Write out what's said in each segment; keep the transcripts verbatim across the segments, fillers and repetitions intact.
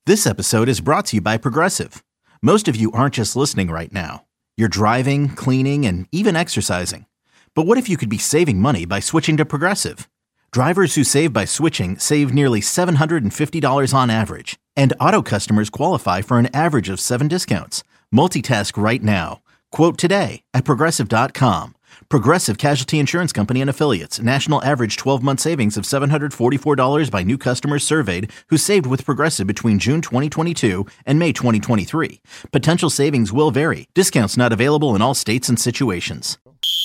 This episode is brought to you by Progressive. Most of you aren't just listening right now. You're driving, cleaning, and even exercising. But what if you could be saving money by switching to Progressive? Drivers who save by switching save nearly seven hundred fifty dollars on average. And auto customers qualify for an average of seven discounts. Multitask right now. Quote today at Progressive dot com. Progressive Casualty Insurance Company and Affiliates. National average twelve-month savings of seven hundred forty-four dollars by new customers surveyed who saved with Progressive between June twenty twenty-two and May twenty twenty-three. Potential savings will vary. Discounts not available in all states and situations.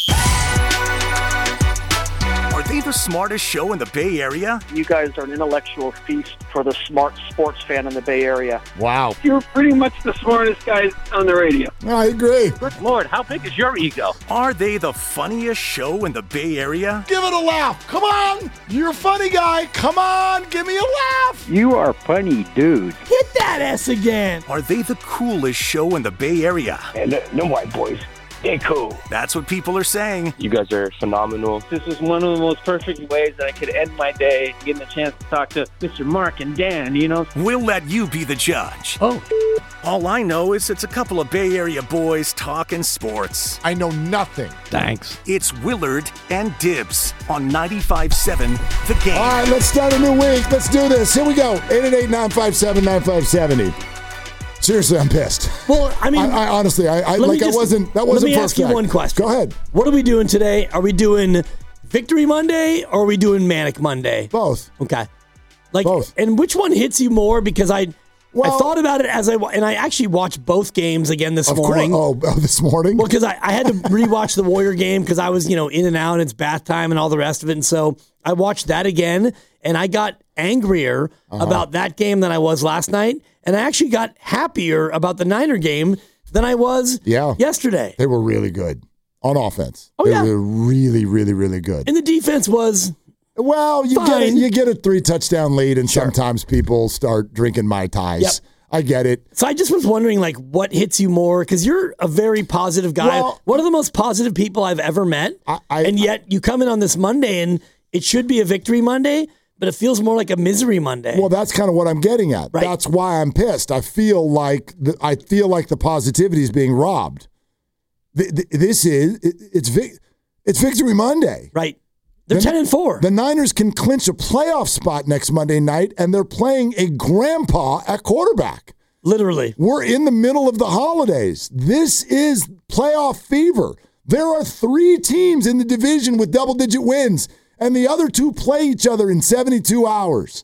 Are they the smartest show in the Bay Area? You guys are an intellectual feast for the smart sports fan in the Bay Area. Wow. You're pretty much the smartest guys on the radio. I agree. Good Lord, how big is your ego? Are they the funniest show in the Bay Area? Give it a laugh. Come on. You're a funny guy. Come on. Give me a laugh. You are funny, dude. Hit that S again. Are they the coolest show in the Bay Area? And uh, no white boys. They're cool. That's what people are saying. You guys are phenomenal. This is one of the most perfect ways that I could end my day, getting a chance to talk to Mister Mark and Dan, you know? We'll let you be the judge. Oh. All I know is it's a couple of Bay Area boys talking sports. I know nothing. Thanks. It's Willard and Dibs on ninety-five seven The Game. All right, let's start a new week. Let's do this. Here we go. eight eight eight, nine five seven, nine five seven zero. Seriously, I'm pissed. Well, I mean, I, I honestly, I, I like just, I wasn't. That wasn't. Let me ask you one question. Go ahead. What are we doing today? Are we doing Victory Monday or are we doing Manic Monday? Both. Okay. Like, Both. And which one hits you more? Because I, well, I thought about it as I and I actually watched both games again this of morning. Course, oh, oh, this morning. Well, because I, I had to rewatch the Warrior game because I was you know in and out. And it's bath time and all the rest of it, and so I watched that again, and I got angrier uh-huh. about that game than I was last night. And I actually got happier about the Niner game than I was yeah. yesterday. They were really good on offense. Oh, they yeah. were really, really, really good. And the defense was Well, you fine. get a, you get a three-touchdown lead, and sure. sometimes people start drinking Mai Tais. Yep. I get it. So I just was wondering, like, what hits you more? Because you're a very positive guy. Well, one of the most positive people I've ever met. I, I, and yet you come in on this Monday, and it should be a victory Monday, but it feels more like a misery Monday. Well, that's kind of what I'm getting at. Right. That's why I'm pissed. I feel like the, I feel like the positivity is being robbed. The, the, this is it, it's it's Victory Monday. Right. They're the, ten and four. The Niners can clinch a playoff spot next Monday night, and they're playing a grandpa at quarterback. Literally. We're in the middle of the holidays. This is playoff fever. There are three teams in the division with double-digit wins, and the other two play each other in seventy-two hours.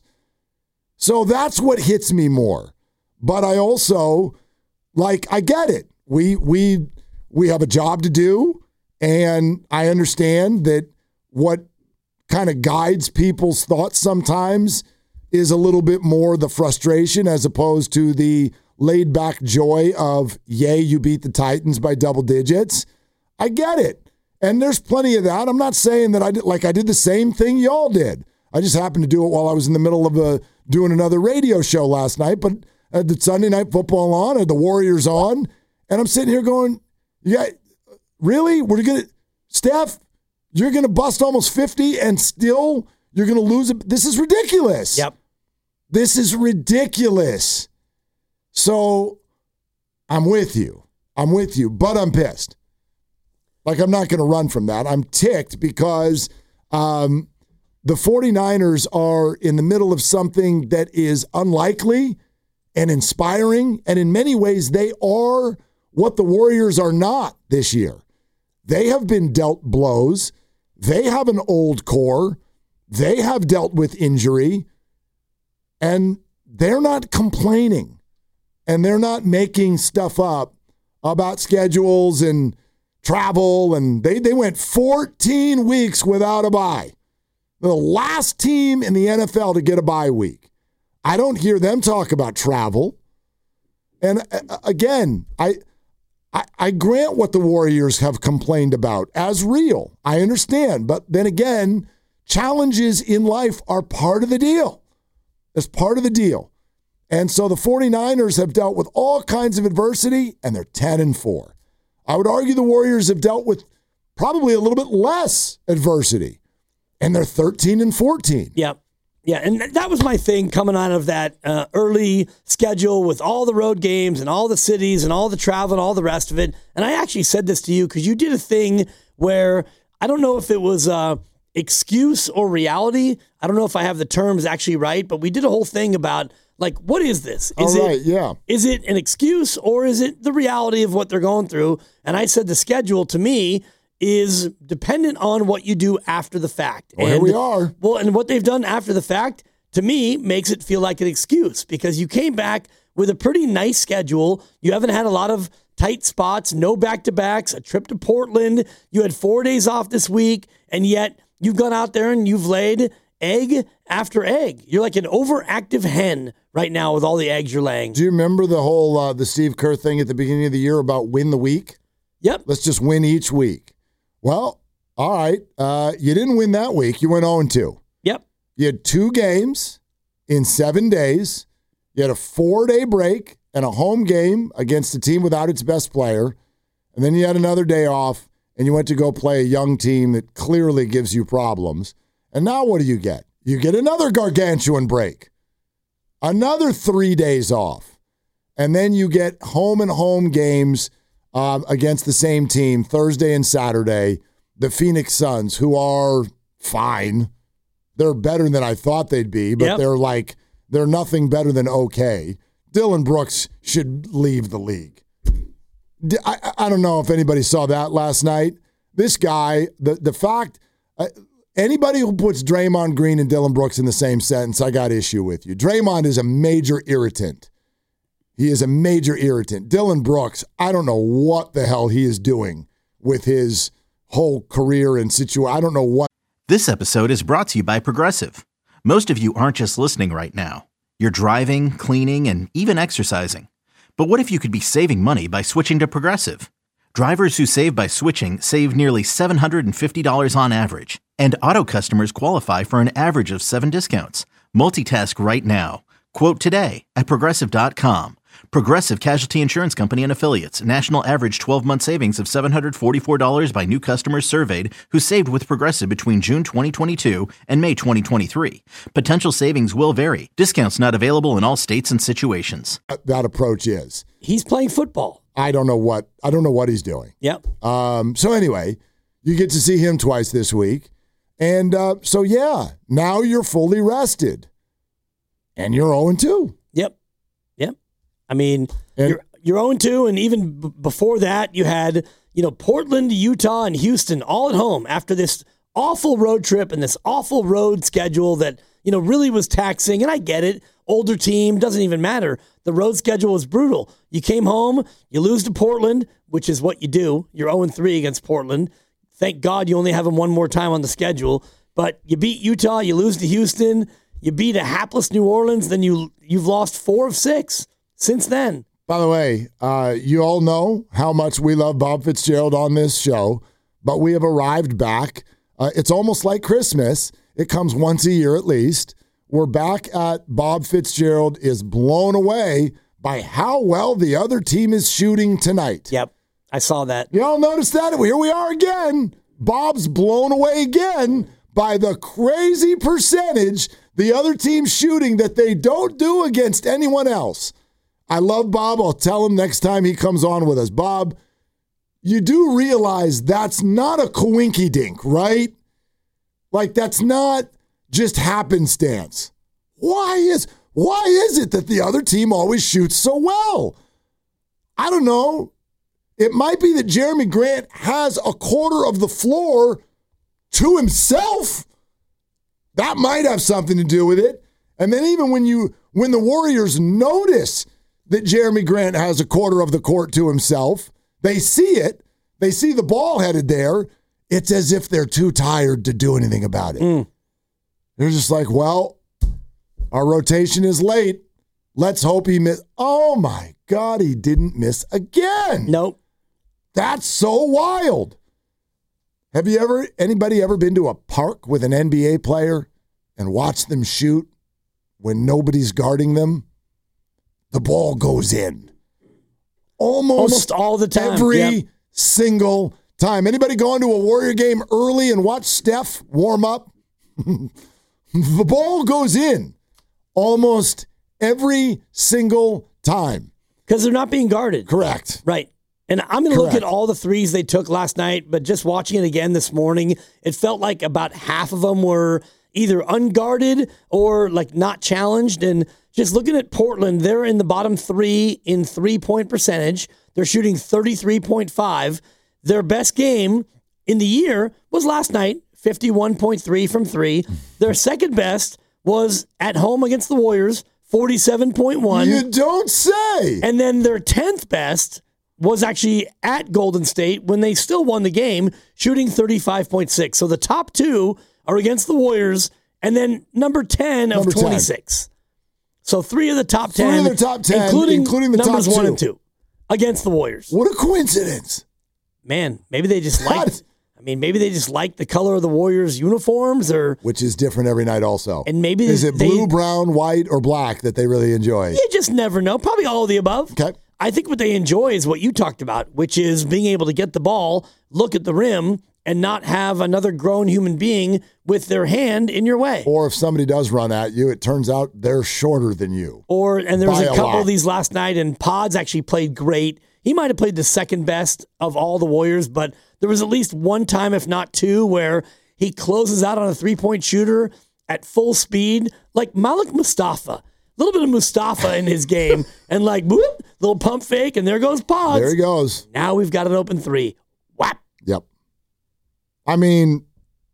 So that's what hits me more. But I also, like, I get it. We we we have a job to do, and I understand that what kind of guides people's thoughts sometimes is a little bit more the frustration as opposed to the laid-back joy of, yay, you beat the Titans by double digits. I get it. And there's plenty of that. I'm not saying that I did like I did the same thing y'all did. I just happened to do it while I was in the middle of a, doing another radio show last night. But I had the Sunday Night Football on, I had the Warriors on, and I'm sitting here going, "Yeah, really? We're gonna, Steph, you're gonna bust almost fifty, and still you're gonna lose it. This is ridiculous. Yep, this is ridiculous." So I'm with you. I'm with you, but I'm pissed. Like, I'm not going to run from that. I'm ticked because um, the 49ers are in the middle of something that is unlikely and inspiring. And in many ways, they are what the Warriors are not this year. They have been dealt blows. They have an old core. They have dealt with injury. And they're not complaining. And they're not making stuff up about schedules and travel, and they, they went fourteen weeks without a bye. The last team in the N F L to get a bye week. I don't hear them talk about travel. And uh, again, I, I I grant what the Warriors have complained about as real. I understand. But then again, challenges in life are part of the deal. It's part of the deal. And so the 49ers have dealt with all kinds of adversity, and they're ten and four. I would argue the Warriors have dealt with probably a little bit less adversity, and they're thirteen and fourteen. Yep. Yeah, and that was my thing coming out of that uh, early schedule with all the road games and all the cities and all the travel and all the rest of it. And I actually said this to you because you did a thing where I don't know if it was uh, excuse or reality. I don't know if I have the terms actually right, but we did a whole thing about, like, what is this? Is all right, it, yeah. Is it an excuse or is it the reality of what they're going through? And I said the schedule to me is dependent on what you do after the fact. Well, and, here we are. Well, and what they've done after the fact, to me, makes it feel like an excuse because you came back with a pretty nice schedule. You haven't had a lot of tight spots, no back-to-backs, a trip to Portland. You had four days off this week, and yet you've gone out there and you've laid egg after egg. You're like an overactive hen right now with all the eggs you're laying. Do you remember the whole uh, the Steve Kerr thing at the beginning of the year about win the week? Yep. Let's just win each week. Well, all right. Uh, you didn't win that week. You went oh and two. Yep. You had two games in seven days. You had a four-day break and a home game against a team without its best player. And then you had another day off, and you went to go play a young team that clearly gives you problems. And now what do you get? You get another gargantuan break. Another three days off. And then you get home and home games Um, against the same team Thursday and Saturday, the Phoenix Suns, who are fine. They're better than I thought they'd be, but yep. they're like, they're nothing better than okay. Dylan Brooks should leave the league. I, I don't know if anybody saw that last night. This guy, the, the fact, uh, anybody who puts Draymond Green and Dylan Brooks in the same sentence, I got issue with you. Draymond is a major irritant. He is a major irritant. Dylan Brooks, I don't know what the hell he is doing with his whole career and situation. I don't know what. This episode is brought to you by Progressive. Most of you aren't just listening right now. You're driving, cleaning, and even exercising. But what if you could be saving money by switching to Progressive? Drivers who save by switching save nearly seven hundred fifty dollars on average. And auto customers qualify for an average of seven discounts. Multitask right now. Quote today at Progressive dot com. Progressive Casualty Insurance Company and Affiliates. National average twelve-month savings of seven hundred forty-four dollars by new customers surveyed who saved with Progressive between June twenty twenty-two and May twenty twenty-three. Potential savings will vary. Discounts not available in all states and situations. That approach is. He's playing football. I don't know what I don't know what he's doing. Yep. Um, so anyway, you get to see him twice this week. And uh, so, yeah, now you're fully rested. And you're oh and two. Yep. Yep. I mean, and, you're you're oh and two, and even b- before that, you had, you know, Portland, Utah, and Houston all at home after this awful road trip and this awful road schedule that, you know, really was taxing. And I get it. Older team, doesn't even matter. The road schedule was brutal. You came home, you lose to Portland, which is what you do. You're oh and three against Portland. Thank God you only have them one more time on the schedule. But you beat Utah, you lose to Houston, you beat a hapless New Orleans, then you, you've lost four of six since then. By the way, uh, you all know how much we love Bob Fitzgerald on this show, but we have arrived back. Uh, it's almost like Christmas. It comes once a year at least. We're back at Bob Fitzgerald is blown away by how well the other team is shooting tonight. Yep, I saw that. You all noticed that? Here we are again. Bob's blown away again by the crazy percentage the other team's shooting that they don't do against anyone else. I love Bob. I'll tell him next time he comes on with us. Bob, you do realize that's not a coinky-dink, right? Like, that's not just happenstance. Why is why is it that the other team always shoots so well? I don't know. It might be that Jeremy Grant has a quarter of the floor to himself. That might have something to do with it. And then even when you when the Warriors notice that Jeremy Grant has a quarter of the court to himself, they see it, they see the ball headed there, it's as if they're too tired to do anything about it. Mm. They're just like, well, our rotation is late. Let's hope he miss. Oh my God, he didn't miss again. Nope. That's so wild. Have you ever, anybody ever been to a park with an N B A player and watched them shoot when nobody's guarding them? The ball goes in. Almost, Almost all the time. Every yep. single time. Anybody gone to a Warrior game early and watch Steph warm up? The ball goes in almost every single time. Because they're not being guarded. Correct. Right. And I'm going to look at all the threes they took last night, but just watching it again this morning, it felt like about half of them were either unguarded or like not challenged. And just looking at Portland, they're in the bottom three in three-point percentage. They're shooting thirty-three point five. Their best game in the year was last night, fifty-one point three from three. Their second best was at home against the Warriors, forty-seven point one. You don't say. And then their tenth best was actually at Golden State when they still won the game, shooting thirty-five point six. So the top two are against the Warriors, and then number ten of Number ten. twenty-six. So three of the top Three ten, of the top ten, including, including the numbers top one two. and two, against the Warriors. What a coincidence. Man, maybe they just God. liked. I mean, maybe they just like the color of the Warriors' uniforms, or Which is different every night also. and maybe Is it they, blue, brown, white, or black that they really enjoy? You just never know. Probably all of the above. Okay. I think what they enjoy is what you talked about, which is being able to get the ball, look at the rim, and not have another grown human being with their hand in your way. Or if somebody does run at you, it turns out they're shorter than you. Or and there was By a a couple lot. of these last night, and Pods actually played great. He might have played the second best of all the Warriors, but there was at least one time, if not two, where he closes out on a three-point shooter at full speed, like Malik Mustafa. A little bit of Mustafa in his game, and like, whoop, little pump fake, and there goes Pods. There he goes. Now we've got an open three. Whap. Yep. I mean,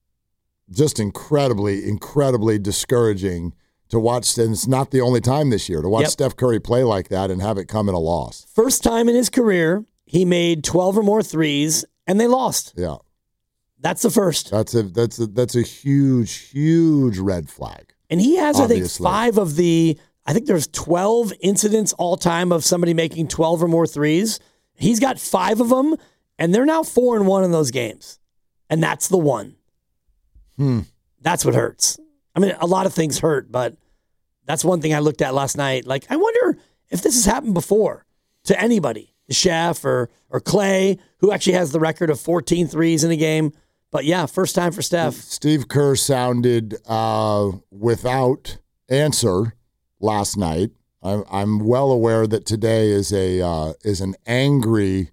just incredibly, incredibly discouraging to watch. And it's not the only time this year to watch Yep. Steph Curry play like that and have it come in a loss. First time in his career, he made twelve or more threes, and they lost. Yeah. That's the first. That's a that's a that's a huge, huge red flag. And he has, Obviously. I think, five of the, I think there's twelve incidents all time of somebody making twelve or more threes. He's got five of them, and they're now four and one in those games. And that's the one. Hmm. That's what hurts. I mean, a lot of things hurt, but that's one thing I looked at last night. Like, I wonder if this has happened before to anybody, the Chef or or Clay, who actually has the record of fourteen threes in a game. But yeah, first time for Steph. Steve Kerr sounded uh, without answer last night. I'm, I'm well aware that today is a uh, is an angry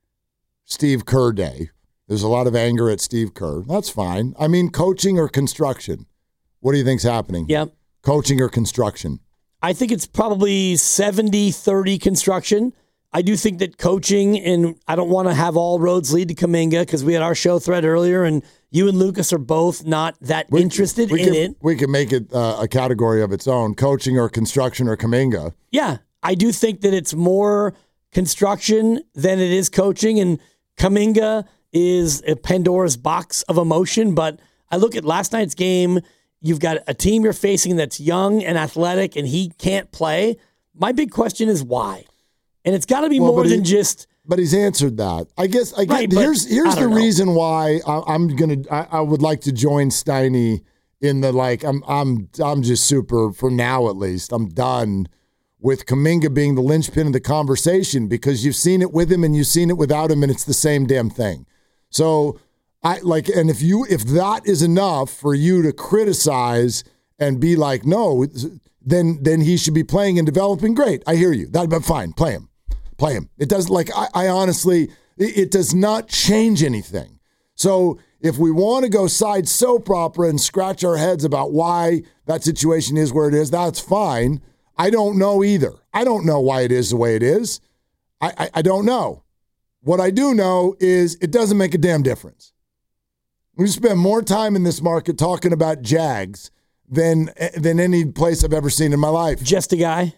Steve Kerr day. There's a lot of anger at Steve Kerr. That's fine. I mean, coaching or construction? What do you think's happening? Yep. Coaching or construction? I think it's probably seventy thirty construction. I do think that coaching, and I don't want to have all roads lead to Kuminga because we had our show thread earlier, and you and Lucas are both not that We- interested we in can, it. We can make it uh, a category of its own. Coaching or construction or Kuminga. Yeah, I do think that it's more construction than it is coaching, and Kuminga is a Pandora's box of emotion. But I look at last night's game. You've got a team you're facing that's young and athletic, and he can't play. My big question is why? And it's got to be Well, more but he- than just But he's answered that. I guess. I guess Right, but here's here's I the don't know. reason why I, I'm gonna. I, I would like to join Steiny in the like. I'm I'm I'm just super for now at least. I'm done with Kuminga being the linchpin of the conversation because you've seen it with him and you've seen it without him, and it's the same damn thing. So I like, and if you if that is enough for you to criticize and be like, no, then then he should be playing and developing. Great, I hear you. That but fine, play him. Play him. It does like I, I honestly, it, it does not change anything. So if we want to go side soap opera and scratch our heads about why that situation is where it is, that's fine. I don't know either. I don't know why it is the way it is. I, I, I don't know. What I do know is it doesn't make a damn difference. We spend more time in this market talking about Jags than than any place I've ever seen in my life. just a guy.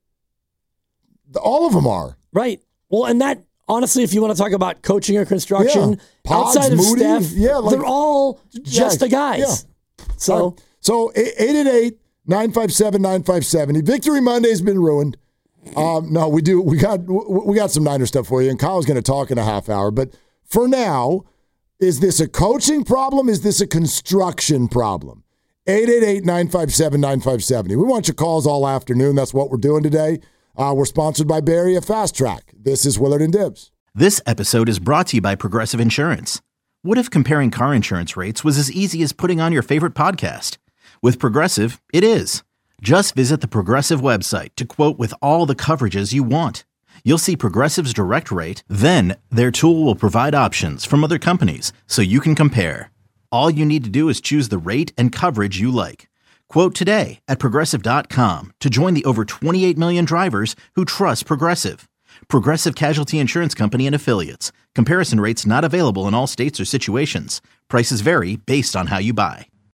All of them are. Right. Well, and that, honestly, if you want to talk about coaching or construction, Yeah. Pods, outside of Moody, Steph, yeah, like- they're all just Yeah, the guys. yeah. So, All right. So eight eight eight nine five seven nine five seven. Victory Monday's been ruined. Um, no, we do. We got we got some Niner stuff for you, and Kyle's going to talk in a half hour. But for now, is this a coaching problem? Is this a construction problem? eight eight eight nine five seven nine five seven zero. We want your calls all afternoon. That's what we're doing today. Uh, we're sponsored by Bay Area Fast Track. This is Willard and Dibs. This episode is brought to you by Progressive Insurance. What if comparing car insurance rates was as easy as putting on your favorite podcast? With Progressive, it is. Just visit the Progressive website to quote with all the coverages you want. You'll see Progressive's direct rate, then their tool will provide options from other companies so you can compare. All you need to do is choose the rate and coverage you like. Quote today at Progressive dot com to join the over twenty-eight million drivers who trust Progressive. Progressive Casualty Insurance Company and Affiliates. Comparison rates not available in all states or situations. Prices vary based on how you buy.